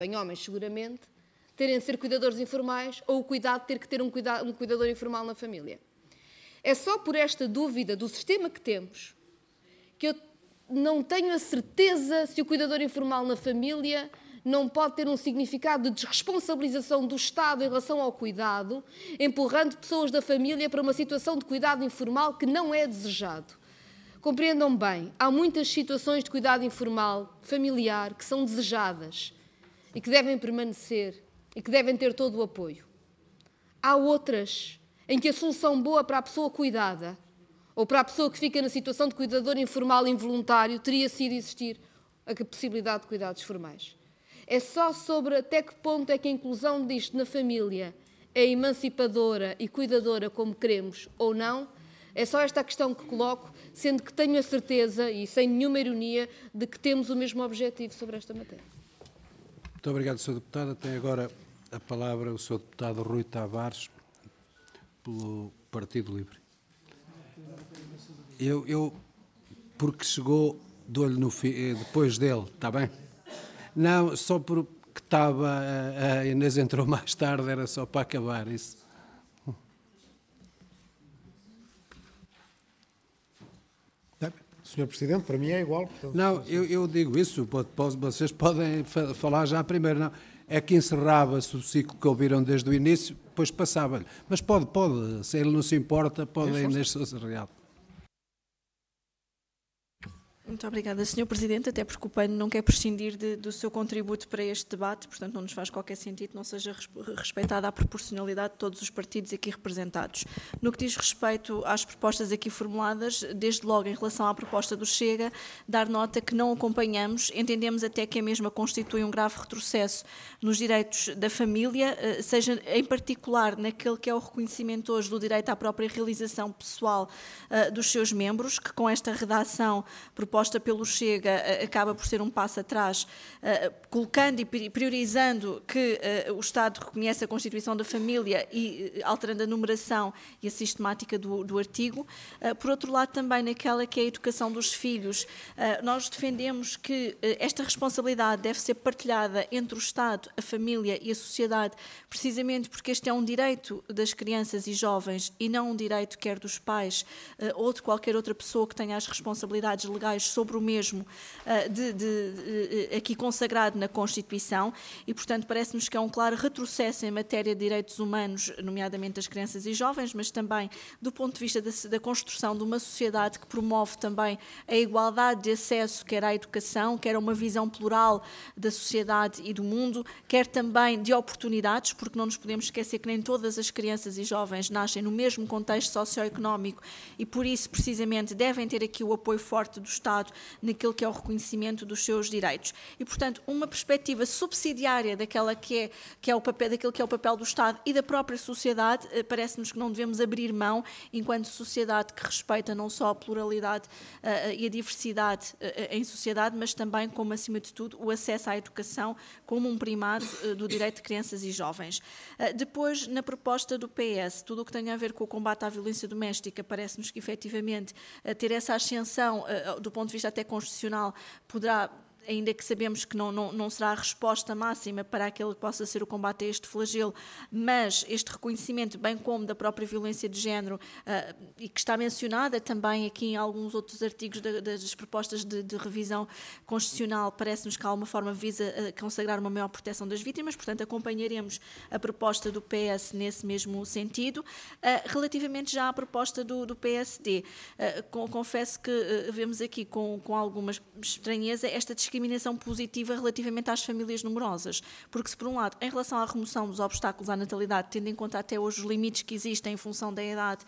em homens seguramente, terem de ser cuidadores informais ou o cuidado de ter que ter um cuidador informal na família. É só por esta dúvida do sistema que temos que eu não tenho a certeza se o cuidador informal na família não pode ter um significado de desresponsabilização do Estado em relação ao cuidado, empurrando pessoas da família para uma situação de cuidado informal que não é desejado. Compreendam bem, há muitas situações de cuidado informal, familiar, que são desejadas e que devem permanecer e que devem ter todo o apoio. Há outras em que a solução boa para a pessoa cuidada ou para a pessoa que fica na situação de cuidador informal involuntário teria sido existir a possibilidade de cuidados formais. É só sobre até que ponto é que a inclusão disto na família é emancipadora e cuidadora como queremos ou não. É só esta a questão que coloco, sendo que tenho a certeza, e sem nenhuma ironia, de que temos o mesmo objetivo sobre esta matéria. Muito obrigado, Sr. Deputada. Tem agora a palavra o Sr. Deputado Rui Tavares, pelo Partido Livre. Eu porque chegou, dou-lhe depois dele, está bem? Não, só porque a Inês entrou mais tarde, era só para acabar isso. Sr. Presidente, para mim é igual. Portanto, não, eu digo isso, vocês podem falar já primeiro, não. É que encerrava-se o ciclo que ouviram desde o início, depois passava-lhe. Mas pode, se ele não se importa, pode ir neste real. Muito obrigada, Sr. Presidente, até porque o PAN não quer prescindir do seu contributo para este debate, portanto não nos faz qualquer sentido que não seja respeitada a proporcionalidade de todos os partidos aqui representados. No que diz respeito às propostas aqui formuladas, desde logo em relação à proposta do Chega, dar nota que não acompanhamos, entendemos até que a mesma constitui um grave retrocesso nos direitos da família, seja em particular naquele que é o reconhecimento hoje do direito à própria realização pessoal dos seus membros, que com esta redação proposta pelo Chega acaba por ser um passo atrás, colocando e priorizando que o Estado reconhece a constituição da família e alterando a numeração e a sistemática do artigo. Por outro lado, também naquela que é a educação dos filhos, nós defendemos que esta responsabilidade deve ser partilhada entre o Estado, a família e a sociedade, precisamente porque este é um direito das crianças e jovens e não um direito quer dos pais ou de qualquer outra pessoa que tenha as responsabilidades legais sobre o mesmo, aqui consagrado na Constituição, e, portanto, parece-nos que é um claro retrocesso em matéria de direitos humanos, nomeadamente das crianças e jovens, mas também do ponto de vista da construção de uma sociedade que promove também a igualdade de acesso, quer à educação, quer a uma visão plural da sociedade e do mundo, quer também de oportunidades, porque não nos podemos esquecer que nem todas as crianças e jovens nascem no mesmo contexto socioeconómico e, por isso, precisamente, devem ter aqui o apoio forte do Estado naquilo que é o reconhecimento dos seus direitos. E, portanto, uma perspectiva subsidiária daquilo que é o papel do Estado e da própria sociedade, parece-nos que não devemos abrir mão, enquanto sociedade que respeita não só a pluralidade e a diversidade em sociedade, mas também, como acima de tudo, o acesso à educação como um primado do direito de crianças e jovens. Depois, na proposta do PS, tudo o que tem a ver com o combate à violência doméstica, parece-nos que, efetivamente, ter essa ascensão do ponto de vista até constitucional poderá, ainda que sabemos que não será a resposta máxima para aquele que possa ser o combate a este flagelo, mas este reconhecimento, bem como da própria violência de género, e que está mencionada também aqui em alguns outros artigos das propostas de revisão constitucional, parece-nos que de alguma forma visa consagrar uma maior proteção das vítimas, portanto acompanharemos a proposta do PS nesse mesmo sentido. Relativamente já à proposta do PSD, confesso que vemos aqui com alguma estranheza esta discriminação positiva relativamente às famílias numerosas, porque se por um lado, em relação à remoção dos obstáculos à natalidade, tendo em conta até hoje os limites que existem em função da idade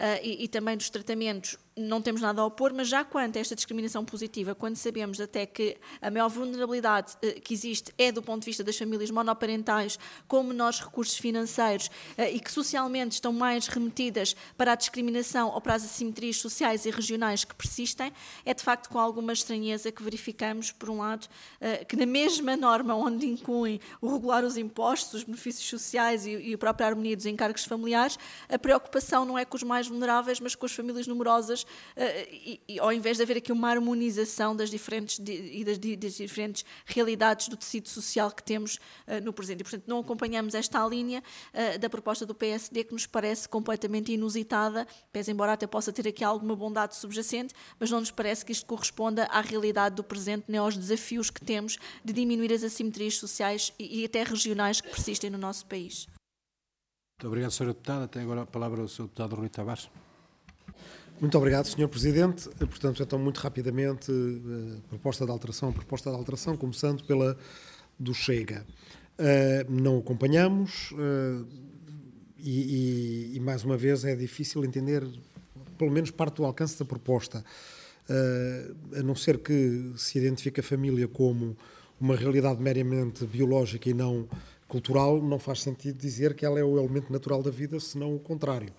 e também dos tratamentos, não temos nada a opor, mas já quanto a esta discriminação positiva, quando sabemos até que a maior vulnerabilidade que existe é do ponto de vista das famílias monoparentais com menores recursos financeiros e que socialmente estão mais remetidas para a discriminação ou para as assimetrias sociais e regionais que persistem, é de facto com alguma estranheza que verificamos, por um lado, que na mesma norma onde incluem o regular os impostos, os benefícios sociais e a própria harmonia dos encargos familiares, a preocupação não é com os mais vulneráveis, mas com as famílias numerosas ao invés de haver aqui uma harmonização das diferentes realidades do tecido social que temos no presente. E, portanto, não acompanhamos esta linha da proposta do PSD, que nos parece completamente inusitada, pese embora até possa ter aqui alguma bondade subjacente, mas não nos parece que isto corresponda à realidade do presente, nem aos desafios que temos de diminuir as assimetrias sociais e até regionais que persistem no nosso país. Muito obrigado, Sra. Deputada. Tem agora a palavra o Sr. Deputado Rui Tavares. Muito obrigado, Sr. Presidente. Portanto, então, muito rapidamente, proposta de alteração, começando pela do Chega. Não acompanhamos e, mais uma vez, é difícil entender, pelo menos, parte do alcance da proposta. A não ser que se identifique a família como uma realidade meramente biológica e não cultural, não faz sentido dizer que ela é o elemento natural da vida, senão o contrário.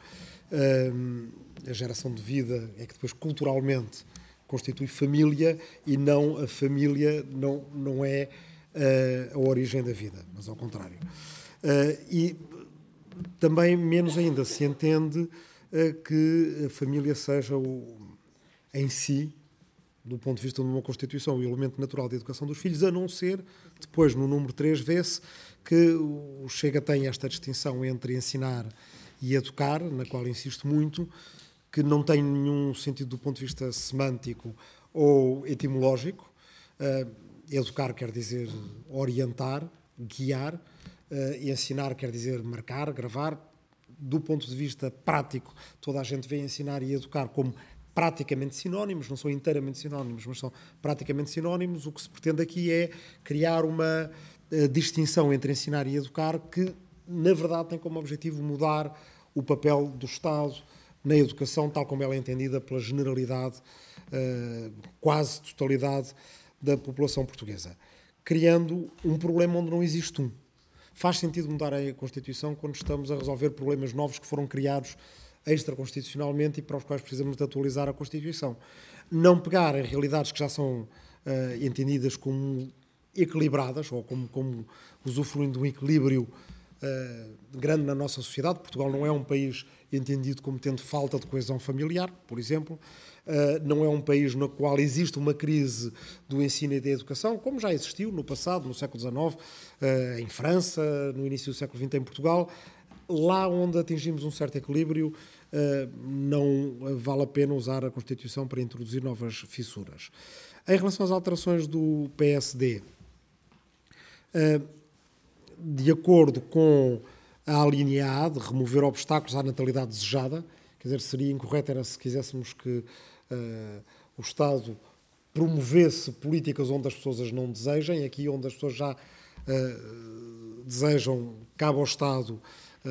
A geração de vida é que depois culturalmente constitui família e não a família não é a origem da vida, mas ao contrário. E também menos ainda se entende que a família seja em si, do ponto de vista de uma Constituição, o elemento natural da educação dos filhos, a não ser, depois no número 3 vê-se que o Chega tem esta distinção entre ensinar e educar, na qual insisto muito, que não tem nenhum sentido do ponto de vista semântico ou etimológico. Educar quer dizer orientar, guiar, ensinar quer dizer marcar, gravar. Do ponto de vista prático, toda a gente vê ensinar e educar como praticamente sinónimos, não são inteiramente sinónimos, mas são praticamente sinónimos. O que se pretende aqui é criar uma distinção entre ensinar e educar que, na verdade, tem como objetivo mudar o papel do Estado na educação, tal como ela é entendida pela generalidade, quase totalidade da população portuguesa, criando um problema onde não existe um. Faz sentido mudar a Constituição quando estamos a resolver problemas novos que foram criados extraconstitucionalmente e para os quais precisamos de atualizar a Constituição. Não pegar em realidades que já são entendidas como equilibradas ou como usufruindo de um equilíbrio grande na nossa sociedade. Portugal não é um país entendido como tendo falta de coesão familiar, por exemplo. Não é um país no qual existe uma crise do ensino e da educação, como já existiu no passado, no século XIX, em França, no início do século XX em Portugal. Lá onde atingimos um certo equilíbrio, não vale a pena usar a Constituição para introduzir novas fissuras. Em relação às alterações do PSD, de acordo com a linha A, de remover obstáculos à natalidade desejada, quer dizer, seria incorreto era se quiséssemos que o Estado promovesse políticas onde as pessoas as não desejem. Aqui onde as pessoas já desejam, cabe ao Estado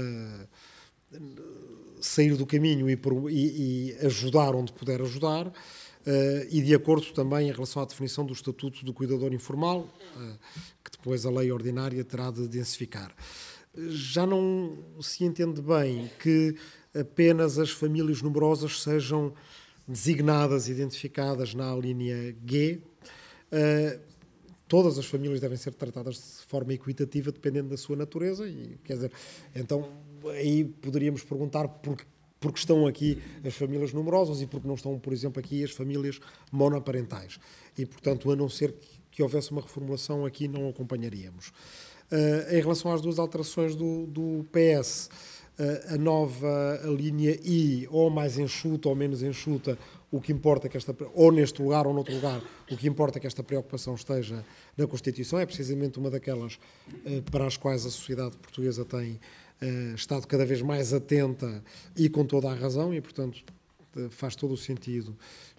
sair do caminho e ajudar onde puder ajudar, e de acordo também em relação à definição do Estatuto do Cuidador Informal, que depois a lei ordinária terá de densificar. Já não se entende bem que apenas as famílias numerosas sejam designadas, identificadas na linha G. Todas as famílias devem ser tratadas de forma equitativa, dependendo da sua natureza. E, quer dizer, então, aí poderíamos perguntar por que estão aqui as famílias numerosas e por que não estão, por exemplo, aqui as famílias monoparentais. E, portanto, a não ser que houvesse uma reformulação, aqui não acompanharíamos. Em relação às duas alterações do PS, a nova linha I, ou mais enxuta ou menos enxuta, o que importa é que ou neste lugar ou noutro lugar, o que importa é que esta preocupação esteja na Constituição. É precisamente uma daquelas para as quais a sociedade portuguesa tem estado cada vez mais atenta e com toda a razão, e, portanto, faz todo o sentido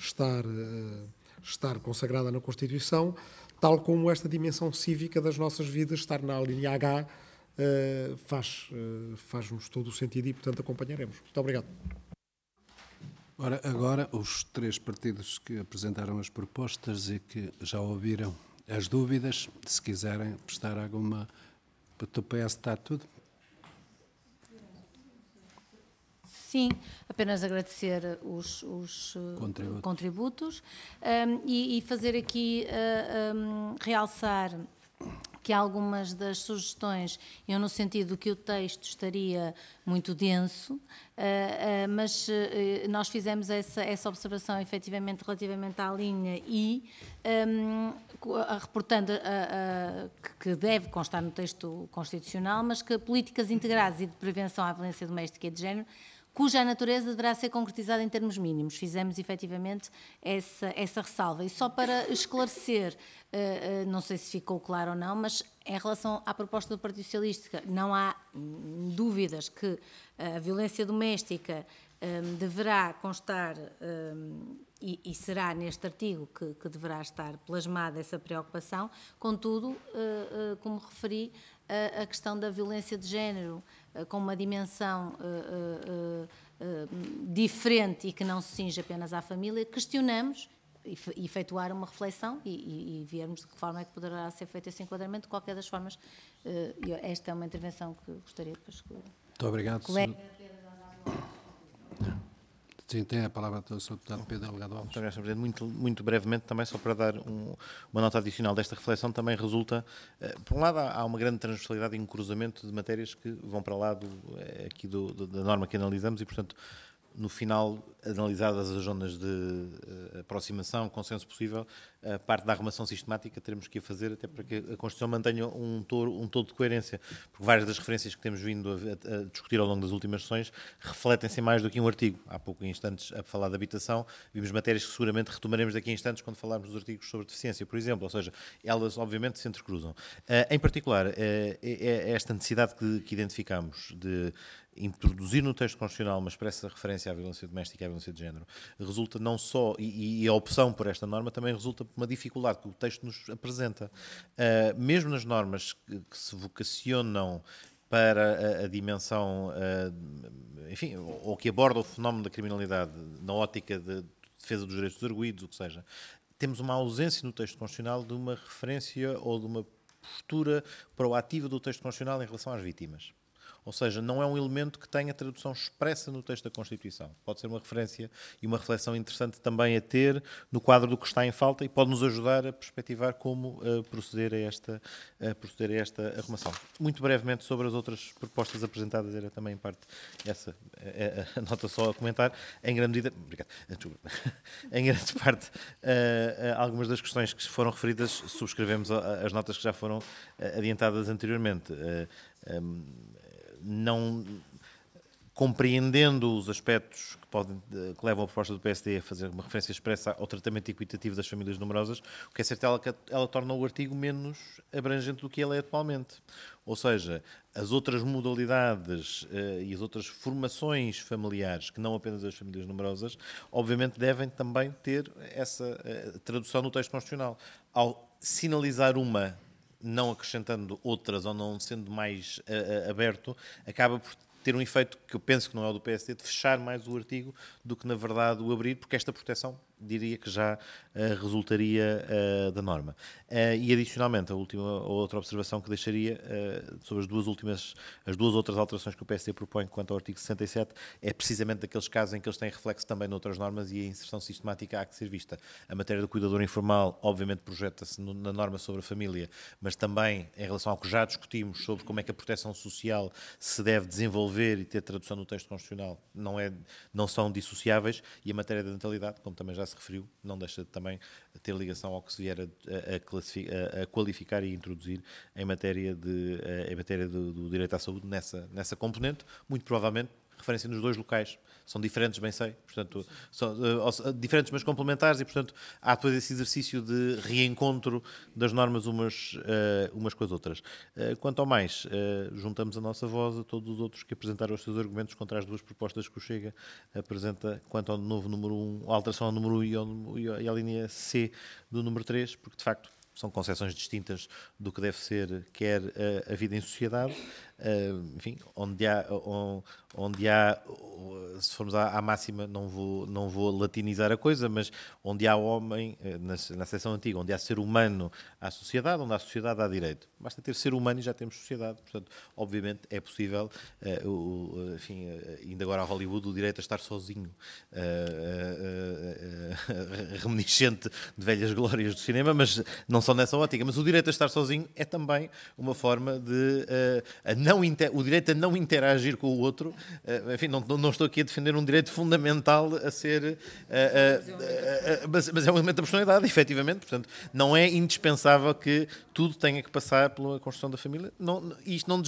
estar consagrada na Constituição, tal como esta dimensão cívica das nossas vidas estar na linha H faz-nos todo o sentido e, portanto, acompanharemos. Muito obrigado. Ora, agora, os três partidos que apresentaram as propostas e que já ouviram as dúvidas, se quiserem prestar alguma... Para o PS está tudo? Sim, apenas agradecer os contributos e fazer aqui, realçar que algumas das sugestões iam no sentido que o texto estaria muito denso, mas nós fizemos essa observação efetivamente relativamente à linha I, reportando que deve constar no texto constitucional, mas que políticas integradas e de prevenção à violência doméstica e de género, cuja natureza deverá ser concretizada em termos mínimos. Fizemos, efetivamente, essa ressalva. E só para esclarecer, não sei se ficou claro ou não, mas em relação à proposta do Partido Socialista, não há dúvidas que a violência doméstica deverá constar, e será neste artigo que deverá estar plasmada essa preocupação. Contudo, como referi, a questão da violência de género com uma dimensão diferente e que não se cinge apenas à família, questionamos e efetuar uma reflexão e vermos de que forma é que poderá ser feito esse enquadramento. De qualquer das formas, esta é uma intervenção que gostaria depois que Muito obrigado. Sim, tem a palavra o Sr. Deputado Pedro Delgado Alves. Muito obrigado, Sr. Presidente. Muito brevemente, também só para dar uma nota adicional desta reflexão, também resulta, por um lado, há uma grande transversalidade e um cruzamento de matérias que vão para lá aqui da norma que analisamos e, portanto, no final, analisadas as zonas de aproximação, consenso possível, a parte da arrumação sistemática teremos que a fazer até para que a Constituição mantenha um todo de coerência, porque várias das referências que temos vindo a discutir ao longo das últimas sessões refletem-se em mais do que um artigo. Há pouco instantes a falar de habitação, vimos matérias que seguramente retomaremos daqui a instantes quando falarmos dos artigos sobre deficiência, por exemplo, ou seja, elas obviamente se entrecruzam. Em particular, esta necessidade que identificamos de introduzir no texto constitucional uma expressa referência à violência doméstica e à violência de género, resulta não só, e a opção por esta norma também resulta por uma dificuldade que o texto nos apresenta. Mesmo nas normas que se vocacionam para a dimensão, enfim, ou que abordam o fenómeno da criminalidade na ótica de defesa dos direitos dos arguidos, o que seja, temos uma ausência no texto constitucional de uma referência ou de uma postura proativa do texto constitucional em relação às vítimas. Ou seja, não é um elemento que tenha tradução expressa no texto da Constituição. Pode ser uma referência e uma reflexão interessante também a ter no quadro do que está em falta e pode nos ajudar a perspectivar como proceder a esta arrumação. Muito brevemente sobre as outras propostas apresentadas, era também em parte essa a nota só a comentar. Em grande medida, obrigado, em grande parte, algumas das questões que foram referidas, subscrevemos as notas que já foram adiantadas anteriormente. Não compreendendo os aspectos que levam a proposta do PSD a fazer uma referência expressa ao tratamento equitativo das famílias numerosas, o que é certo é que ela torna o artigo menos abrangente do que ele é atualmente. Ou seja, as outras modalidades e as outras formações familiares, que não apenas as famílias numerosas, obviamente devem também ter essa tradução no texto constitucional. Ao sinalizar uma, não acrescentando outras ou não sendo mais aberto, acaba por ter um efeito que eu penso que não é o do PSD, de fechar mais o artigo do que, na verdade, o abrir, porque esta proteção, diria que já resultaria da norma. E, adicionalmente, a outra observação que deixaria sobre as duas outras alterações que o PSD propõe quanto ao artigo 67 é precisamente daqueles casos em que eles têm reflexo também noutras normas e a inserção sistemática há que ser vista. A matéria do cuidador informal, obviamente, projeta-se na norma sobre a família, mas também em relação ao que já discutimos sobre como é que a proteção social se deve desenvolver e ter tradução no texto constitucional, não são dissociáveis, e a matéria da natalidade, como também já se referiu, não deixa de também ter ligação ao que se vier a qualificar e introduzir em matéria do direito à saúde nessa componente, muito provavelmente referência nos dois locais. São diferentes, bem sei, portanto, são diferentes mas complementares e, portanto, há depois esse exercício de reencontro das normas umas com as outras. Quanto ao mais, juntamos a nossa voz a todos os outros que apresentaram os seus argumentos contra as duas propostas que o Chega apresenta quanto ao novo número 1, a alteração ao número 1 e à linha C do número 3, porque, de facto, são concepções distintas do que deve ser quer a vida em sociedade enfim, onde há, se formos à máxima, não vou latinizar a coisa, mas onde há homem, na seção antiga, onde há ser humano, há sociedade, onde há sociedade, há direito. Basta ter ser humano e já temos sociedade. Portanto, obviamente, é possível, enfim, indo agora a Hollywood, o direito a estar sozinho, reminiscente de velhas glórias do cinema, mas não só nessa ótica. Mas o direito a estar sozinho é também uma forma de o direito a não interagir com o outro. Enfim, não estou aqui a defender um direito fundamental a ser, mas é um elemento da personalidade, efetivamente. Portanto, não é indispensável que tudo tenha que passar pela construção da família. Isto não